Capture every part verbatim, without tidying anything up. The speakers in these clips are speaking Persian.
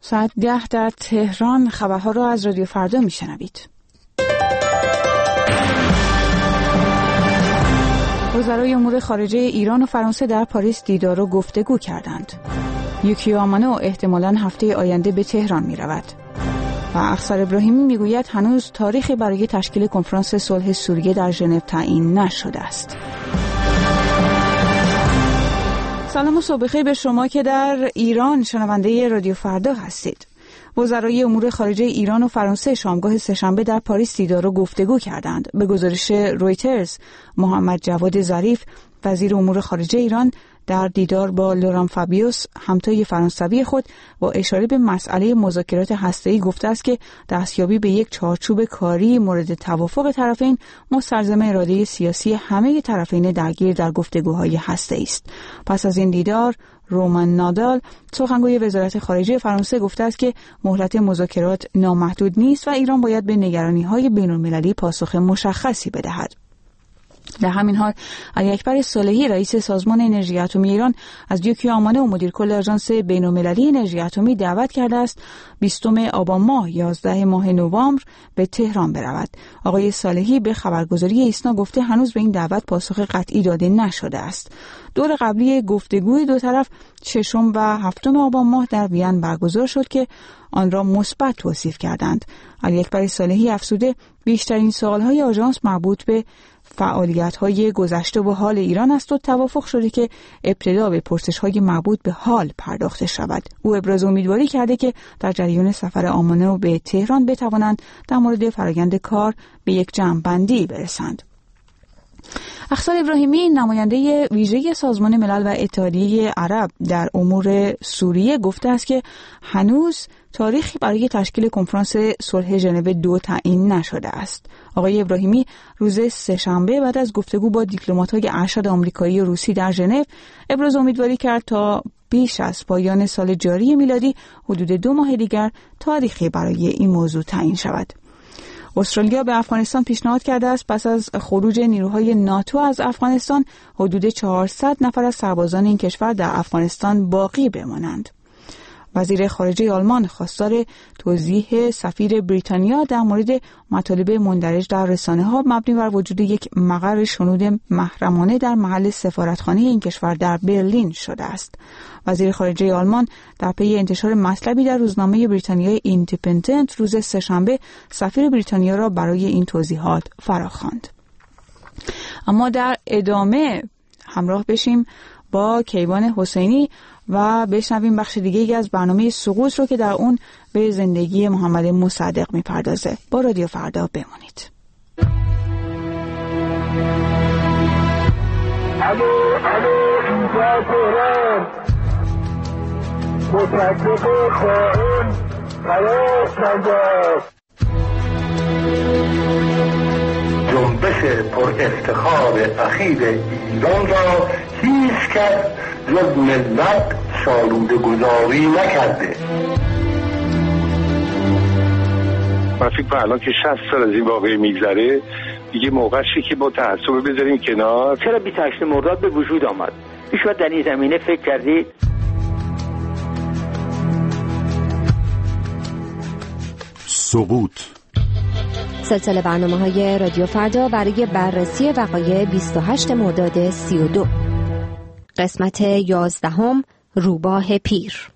ساعت ده در تهران خبرها را از رادیو فردا میشنوید. وزرای امور خارجه ایران و فرانسه در پاریس دیدار و گفتگو کردند. یوکیو آمانو احتمالاً هفته آینده به تهران می رود. و افسر ابراهیمی می گوید هنوز تاریخی برای تشکیل کنفرانس صلح سوریه در ژنو تعیین نشده است. سلام و صبح بخیر به شما که در ایران شنونده رادیو فردا هستید. وزرای امور خارجه ایران و فرانسه شامگاه سه‌شنبه در پاریس دیدار و گفتگو کردند. به گزارش رویترز، محمد جواد ظریف وزیر امور خارجه ایران در دیدار با لوران فابیوس همتای فرانسوی خود با اشاره به مسئله مذاکرات هسته‌ای گفته است که دستیابی به یک چارچوب کاری مورد توافق طرفین مستلزم اراده سیاسی همه طرفین درگیر در گفتگوهای هسته‌ای است. پس از این دیدار رومان نادال سخنگوی وزارت خارجه فرانسه گفته است که مهلت مذاکرات نامحدود نیست و ایران باید به نگرانی‌های بین‌المللی پاسخ مشخصی بدهد. در همین حال علی اکبر صالحی رئیس سازمان انرژی اتمی ایران از یوکیو آمانو مدیر کل آژانس بین‌المللی انرژی اتمی دعوت کرده است بیستم آبان ماه یازده ماه نوامبر به تهران برود. آقای صالحی به خبرگزاری ایسنا گفته هنوز به این دعوت پاسخ قطعی داده نشده است. دور قبلی گفتگوی دو طرف ششم و هفتم آبان ماه در وین برگزار شد که آن را مثبت توصیف کردند. علی اکبر صالحی افزوده بیشترین سوال‌های آژانس مربوط به فعالیت‌های گذشته و حال ایران است و توافق شده که ابتدا به پرسش‌های مربوط به حال پرداخته شود. او ابراز امیدواری کرده که در جریان سفر آمانو به تهران بتوانند در مورد فرآیند کار به یک جمع‌بندی برسند. افسر ابراهیمی نماینده ویژه سازمان ملل و اتحادیه عرب در امور سوریه گفته است که هنوز تاریخی برای تشکیل کنفرانس صلح ژنو دو تعیین نشده است. آقای ابراهیمی روز سه‌شنبه بعد از گفتگو با دیپلمات‌های ارشد آمریکایی و روسی در ژنو ابراز امیدواری کرد تا بیش از پایان سال جاری میلادی حدود دو ماه دیگر تاریخی برای این موضوع تعیین شود. استرالیا به افغانستان پیشنهاد کرده است پس از خروج نیروهای ناتو از افغانستان حدود چهارصد نفر از سربازان این کشور در افغانستان باقی بمانند. وزیر خارجه آلمان خواستار توضیح سفیر بریتانیا در مورد مطالب مندرج در رسانه‌ها مبنی بر وجود یک مقر شنود محرمانه در محل سفارتخانه این کشور در برلین شده است. وزیر خارجه آلمان در پی انتشار مطلبی در روزنامه بریتانیای ایندیپندنت روز سه‌شنبه سفیر بریتانیا را برای این توضیحات فراخواند. اما در ادامه همراه بشیم با کیوان حسینی و بشنویم بخش دیگه از برنامه سقوط رو که در اون به زندگی محمد مصدق میپردازه. با رادیو فردا بمونید. الو الو اینجا تهران، مصدق خائن خلاص نجاست. جنبش پر افتخار اخیر ایران را هیچ کس جز ملت سالوده گذاری نکرده. من فکر کنم الان که شصت سال از این واقعه میگذره دیگه موقعشه که با تعصب بذاریم کنار. چرا بیست و هشتم مرداد به وجود آمد؟ هیچ وقت در این زمینه فکر کردید؟ سقوط سلسله برنامه‌های رادیو فردا برای بررسی وقایع بیست و هشتم مرداد سی و دو. قسمت یازدهم، روباه پیر.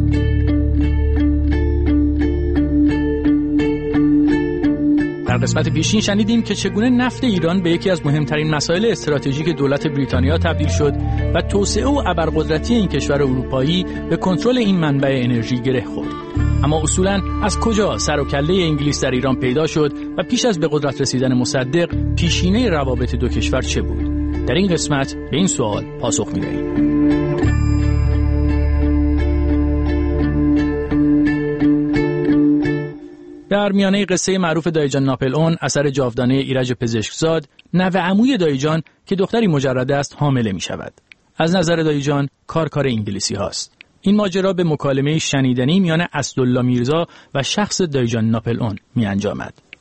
در قسمت پیشین شنیدیم که چگونه نفت ایران به یکی از مهمترین مسائل استراتژیک دولت بریتانیا تبدیل شد و توسعه و ابرقدرتی این کشور اروپایی به کنترل این منبع انرژی گره خورد. اما اصولاً از کجا سر و کله انگلیس در ایران پیدا شد و پیش از به قدرت رسیدن مصدق پیشینه روابط دو کشور چه بود؟ در این قسمت به این سوال پاسخ می‌دهیم. در میانه قصه معروف دایجان ناپل اون اثر جاودانه ایرج پزشکزاد، نوه عموی دایجان که دختری مجرده است حامله می شود. از نظر دایجان کار کار انگلیسی هاست. این ماجرا به مکالمه شنیدنی میان اسدالله میرزا و شخص دایجان ناپل اون می انجامد.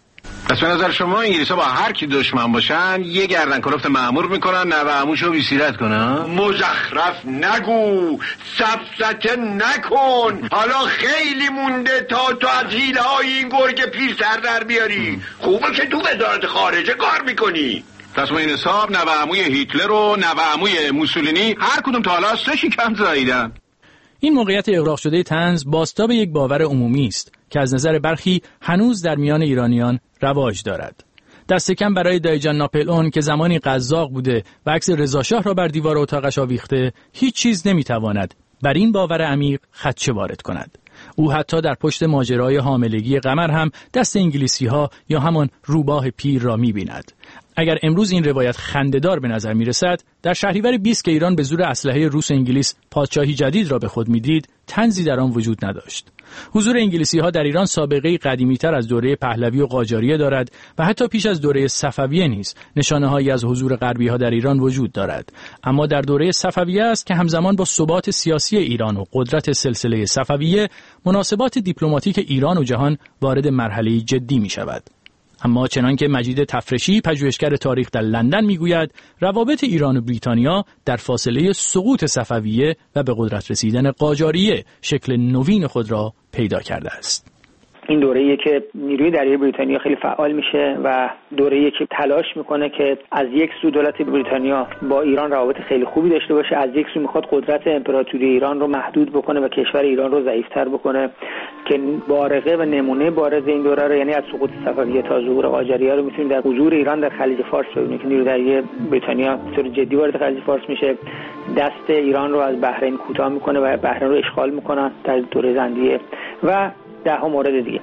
پس به نظر شما انگلیس‌ها با هر کی دشمن باشن یه گردن کلفت مأمور میکنن نوه عموشو بی‌سیرت کنن؟ مزخرف نگو، سفسطه نکن. حالا خیلی مونده تا تو از حیله های این گرگ پیر سر در بیاری. خوبه که تو وزارت خارجه کار میکنی. پس با این حساب نوه عموی هیتلر و نوه عموی موسولینی هر کدوم تا حالا سه شکم زاییدن. این موقعیت اغراق شده طنز بازتاب یک باور عمومی است که از نظر برخی هنوز در میان ایرانیان رواج دارد. دست کم برای دایجان ناپلئون که زمانی قزاق بوده و عکس رضاشاه را بر دیوار اتاقش آویخته، هیچ چیز نمیتواند بر این باور عمیق خدشه وارد کند. او حتی در پشت ماجرای حاملگی قمر هم دست انگلیسی‌ها یا همان روباه پیر را می‌بیند. اگر امروز این روایت خنده‌دار به نظر می‌رسد، در شهریور بیست که ایران به زور اسلحه روس و انگلیس پادشاهی جدید را به خود می‌دید، طنزی در آن وجود نداشت. حضور انگلیسی‌ها در ایران سابقه‌ای قدیمی‌تر از دوره پهلوی و قاجاریه دارد و حتی پیش از دوره صفویه نیز نشانه‌هایی از حضور غربی‌ها در ایران وجود دارد. اما در دوره صفویه است که همزمان با ثبات سیاسی ایران و قدرت سلسله صفویه، مناسبات دیپلماتیک ایران و جهان وارد مرحله جدی می‌شود. اما چنانکه مجید تفرشی پژوهشگر تاریخ در لندن میگوید، روابط ایران و بریتانیا در فاصله سقوط صفویه و به قدرت رسیدن قاجاریه شکل نوین خود را پیدا کرده است. این دوره‌ایه که نیروی دریایی بریتانیا خیلی فعال میشه و دوره‌ایه که تلاش میکنه که از یک سو دولت بریتانیا با ایران روابط خیلی خوبی داشته باشه، از یک سو میخواد قدرت امپراتوری ایران رو محدود بکنه و کشور ایران رو ضعیف‌تر بکنه، که بارقه و نمونه بارز این دوره رو یعنی از سقوط صفویه تا ظهور قاجاریه رو میتونید در حضور ایران در خلیج فارس ببینید که نیروی دریایی بریتانیا به طور جدی وارد خلیج فارس میشه، دست ایران رو از بحرین کوتاه میکنه و بحرین رو اشغال میکنه در دوره زندیه و ده ها مورد دیگه.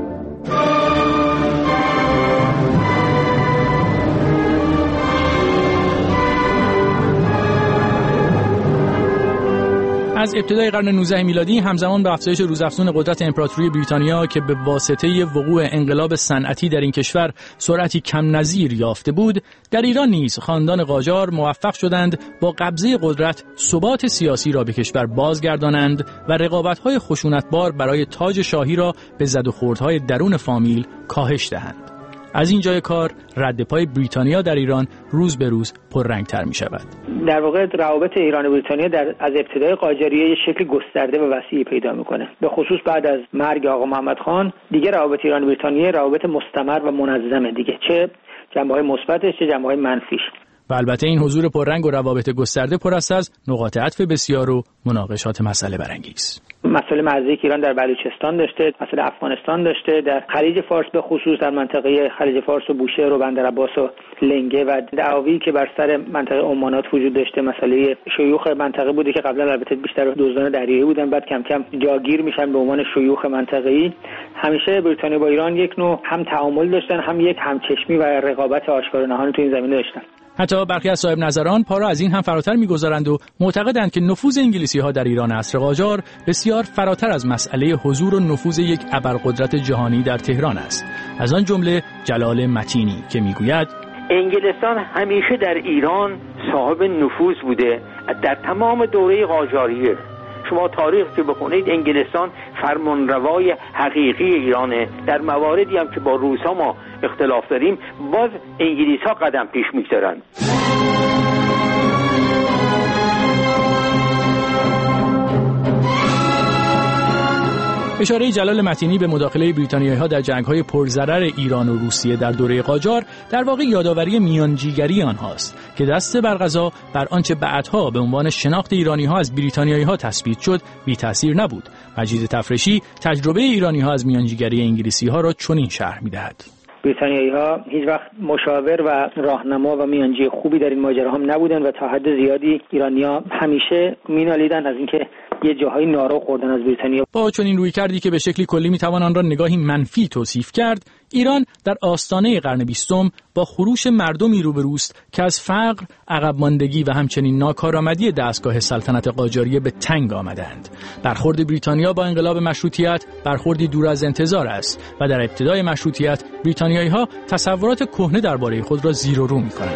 از ابتدای قرن نوزدهم میلادی همزمان با افزایش روزافزون قدرت امپراتوری بریتانیا که به واسطه وقوع انقلاب صنعتی در این کشور سرعتی کم نظیر یافته بود، در ایران نیز خاندان قاجار موفق شدند با قبضه قدرت ثبات سیاسی را به کشور بازگردانند و رقابت‌های خشونتبار برای تاج شاهی را به زد و خوردهای درون فامیل کاهش دهند. از این جای کار رد پای بریتانیا در ایران روز به روز پررنگ‌تر می شود. در واقع روابط ایران و بریتانیا در از ابتدای قاجاریه یک شکل گسترده و وسیعی پیدا میکنه. به خصوص بعد از مرگ آقا محمد خان دیگه روابط ایران و بریتانیا روابط مستمر و منظمه دیگه، چه جنبه‌های مثبتش چه جنبه‌های منفیش. و البته این حضور پررنگ و روابط گسترده پر است از نقاط عطف بسیار و مناقشات مسئله برانگیز. مسئله مرزی که ایران در بلوچستان داشته، مسئله افغانستان داشته، در خلیج فارس به خصوص در منطقه خلیج فارس و بوشهر و بندر عباس و لنگه و دعاوی که بر سر منطقه عمانات وجود داشته، مسئله شیوخ منطقه بوده که قبلا البته بیشتر دزدان دریایی بودن، بعد کم کم جاگیر میشن به عنوان شیوخ منطقه‌ای. همیشه بریتانیا با ایران یک نوع هم تعامل داشتن، هم یک همچشمی و رقابت آشکار و نهانی تو این زمینه داشتن. حتی برخی از صاحب نظران پا را از این هم فراتر می‌گذارند و معتقدند که نفوذ انگلیسی‌ها در ایران عصر قاجار بسیار فراتر از مسئله حضور و نفوذ یک ابرقدرت جهانی در تهران است. از آن جمله جلال متینی که میگوید انگلستان همیشه در ایران صاحب نفوذ بوده در تمام دوره قاجاریه. شما تاریخ که بخونید انگلستان فرمانروای حقیقی ایرانه. در مواردی هم که با روس‌ها ما اختلاف داریم باز انگلیس‌ها قدم پیش می‌گذارن. اشاره جلال متینی به مداخله بریتانیایی‌ها در جنگ‌های پرضرر ایران و روسیه در دوره قاجار در واقع یادآوری میانجیگری آنهاست که دست بر قضا بر آنچه بعدها به عنوان شناخت ایرانی‌ها از بریتانیایی‌ها تثبیت شد بی تأثیر نبود. مجید تفرشی تجربه ایرانی‌ها از میانجیگری انگلیسی‌ها را چنین شرح می‌دهد: بریتانیایی‌ها هیچ وقت مشاور و راهنما و میانجی خوبی در این ماجرا هم نبودن و تا حد زیادی ایرانی‌ها همیشه مینالیدن از اینکه یه جاهای نارو خوردن از بریتانیا. با چنین روی کردی که به شکلی کلی میتوان آن را نگاهی منفی توصیف کرد، ایران در آستانه قرن بیستم با خروش مردمی روبروست که از فقر، عقب ماندگی و همچنین ناکارآمدی دستگاه سلطنت قاجاریه به تنگ آمدند. برخورد بریتانیا با انقلاب مشروطیت برخوردی دور از انتظار است و در ابتدای مشروطیت بریتانیایی‌ها تصورات کهنه درباره خود را زیر و رو می‌کنند.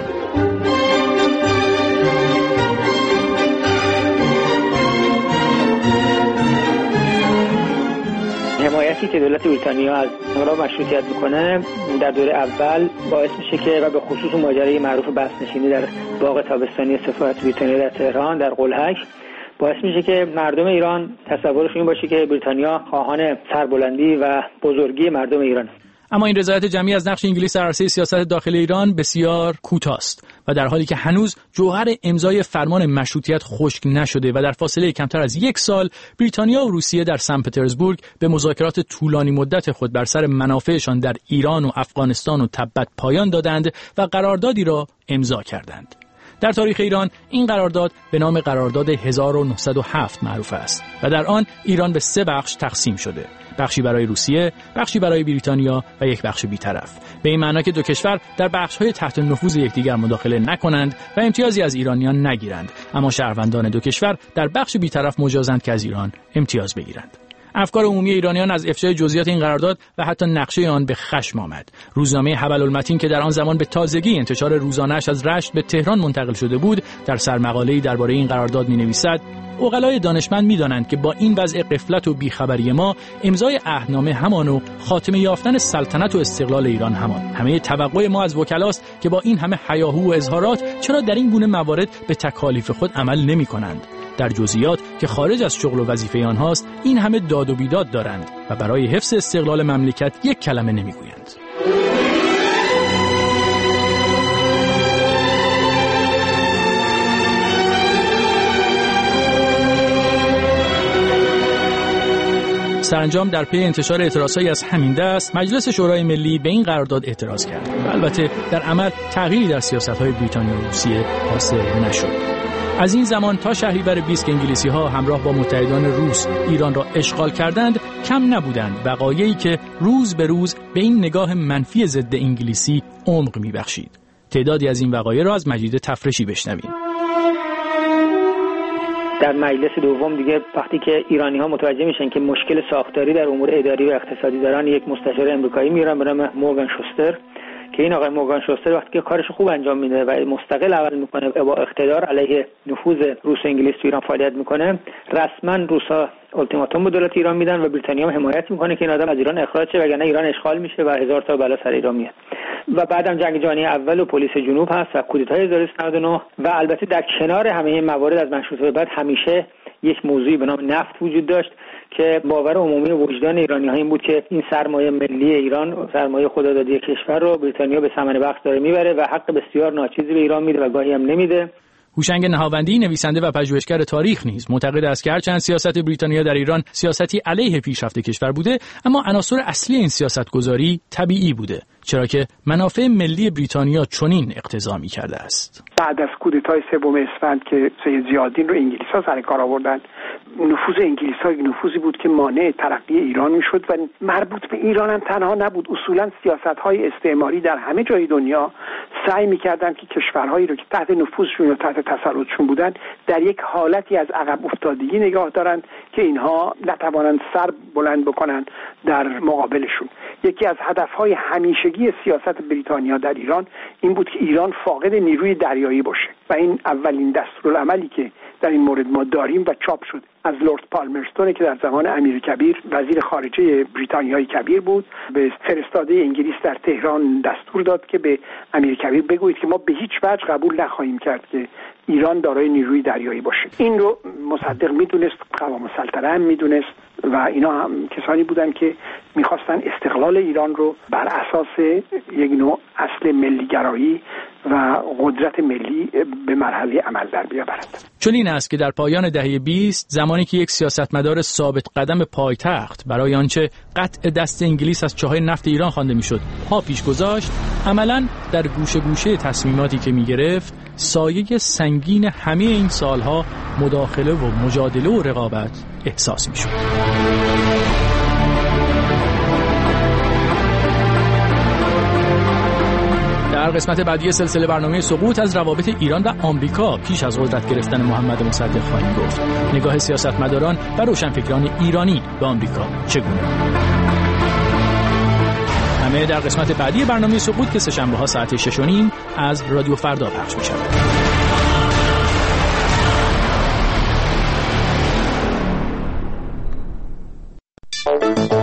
حمایت حمایتی که دولت بریتانیا از انقلاب مشروطیت میکنه در دوره اول باعث میشه که و به خصوص ماجرای معروف بسنشینی در باغ تابستانی سفارت بریتانیا در تهران در قلهک باعث میشه که مردم ایران تصورشون این باشه که بریتانیا خواهان سربلندی و بزرگی مردم ایران. اما این رضایت جمعی از نقش انگلیس در عرصه سیاست داخلی ایران بسیار کوتاست و در حالی که هنوز جوهر امضای فرمان مشروطیت خشک نشده و در فاصله کمتر از یک سال بریتانیا و روسیه در سن پترزبورگ به مذاکرات طولانی مدت خود بر سر منافعشان در ایران و افغانستان و تبت پایان دادند و قراردادی را امضا کردند. در تاریخ ایران این قرارداد به نام قرارداد هزار و نهصد و هفت معروف است و در آن ایران به سه بخش تقسیم شده، بخشی برای روسیه، بخشی برای بریتانیا و یک بخش بی‌طرف، به این معنی که دو کشور در بخش‌های تحت نفوذ یکدیگر مداخله نکنند و امتیازی از ایرانیان نگیرند، اما شهروندان دو کشور در بخش بی‌طرف مجازند که از ایران امتیاز بگیرند. افکار عمومی ایرانیان از افشای جزئیات این قرارداد و حتی نقشه آن به خشم آمد. روزنامه حبل المتین که در آن زمان به تازگی انتشار روزانه‌اش از رشت به تهران منتقل شده بود، در سرمقاله‌ای درباره این قرارداد می‌نویسد: عقلای دانشمند می‌دانند که با این وضع غفلت و بیخبری ما، امضای عهدنامه همان و خاتمه یافتن سلطنت و استقلال ایران همان. همه توقع ما از وکلاست که با این همه هیاهو و اظهارات چرا در این گونه موارد به تکالیف خود عمل نمی‌کنند. در جزئیات که خارج از شغل و وظیفه آنهاست این همه داد و بیداد دارند و برای حفظ استقلال مملکت یک کلمه نمیگویند. سرانجام در پی انتشار اعتراضهایی از همین دست مجلس شورای ملی به این قرارداد اعتراض کرد و البته در عمل تغییری در سیاست‌های بریتانیا و روسیه حاصل نشد. از این زمان تا شهریور بیست که انگلیسی‌ها همراه با متحدان روس ایران را اشغال کردند، کم نبودند وقایعی که روز به روز به این نگاه منفی ضد انگلیسی عمق می‌بخشید. تعدادی از این وقایع را از مجید تفرشی بشنویم. در مجلس دوم دیگه وقتی که ایرانی‌ها متوجه میشن که مشکل ساختاری در امور اداری و اقتصادی دارن، یک مستشار آمریکایی میارن به نام مورگان شوستر که این آقای مورگان شوستر وقتی که کارش خوب انجام میده و مستقل عمل میکنه و با اقتدار علیه نفوذ روس و انگلیس تو ایران فعالیت میکنه، رسما روسا التیماتوم به دولت ایران میدن و بریتانیا هم حمایت میکنه که این آدم از ایران اخراج شه وگرنه ایران اشغال میشه و هزار تا بلا سر ایران میاد. و بعدم جنگ جهانی اول و پلیس جنوب هست و کودتای هزار و سیصد و نود و نه و البته در کنار همه این موارد از مشروطه بعد همیشه یک موضوعی به نام نفت وجود داشت که باور عمومی و وجدان ایرانی‌ها این بود که این سرمایه ملی ایران، سرمایه خدادادی کشور رو بریتانیا به ثمن بخش داره میبره و حق بسیار ناچیزی به ایران میده و گاهی هم نمیده. هوشنگ نهاوندی نویسنده و پژوهشگر تاریخ نیز معتقد است که هرچند سیاست بریتانیا در ایران سیاستی علیه پیشرفت کشور بوده، اما عناصر اصلی این سیاستگذاری طبیعی بوده، چرا که منافع ملی بریتانیا چنین اقتضا می‌کرده است. بعد از کودتای سوم اسفند که سید ضیاءالدین رو انگلیس‌ها سر کار آوردن، نفوذ انگلیس‌ها نفوذی بود که مانع ترقی ایران می‌شد و مربوط به ایران هم تنها نبود. اصولاً سیاست‌های استعماری در همه جای دنیا سعی می‌کردند که کشورهایی رو که تحت نفوذشون و تحت تسلطشون بودن در یک حالتی از عقب افتادگی نگاه دارند که اینها نتوانند سر بلند بکنن در مقابلشون. یکی از هدف‌های همیشگی سیاست بریتانیا در ایران این بود که ایران فاقد نیروی دریایی باشه و این اولین دستورالعملی که در این مورد ما داریم و چاپ شد از لورد پالمرستون که در زمان امیر کبیر وزیر خارجه بریتانیای کبیر بود، به فرستاده انگلیس در تهران دستور داد که به امیر کبیر بگویید که ما به هیچ وجه قبول نخواهیم کرد که ایران دارای نیروی دریایی باشه. این رو مصدق میدونست، قوام السلطنه هم میدونست و اینا هم کسانی بودن که میخواستن استقلال ایران رو بر اساس یک نوع اصل ملیگرایی و قدرت ملی به مرحله عمل در بیاورند. چون این است که در پایان دهه بیست زمانی که یک سیاستمدار ثابت قدم پایتخت برای آنچه قطع دست انگلیس از چاهای نفت ایران خوانده میشد پا پیش گذاشت، عملاً در گوشه گوشه تصمیماتی که میگرفت سایه سنگین همه این سالها مداخله و مجادله و رقابت احساس میشد. در قسمت بعدی سلسله برنامه سقوط از روابط ایران و آمریکا پیش از قدرت گرفتن محمد مصدق خواهیم گفت. نگاه سیاستمداران و روشنفکران ایرانی به آمریکا چگونه؟ همه در قسمت بعدی برنامه سقوط که سه‌شنبه‌ها ساعت شش و نیم از رادیو فردا پخش می‌شود.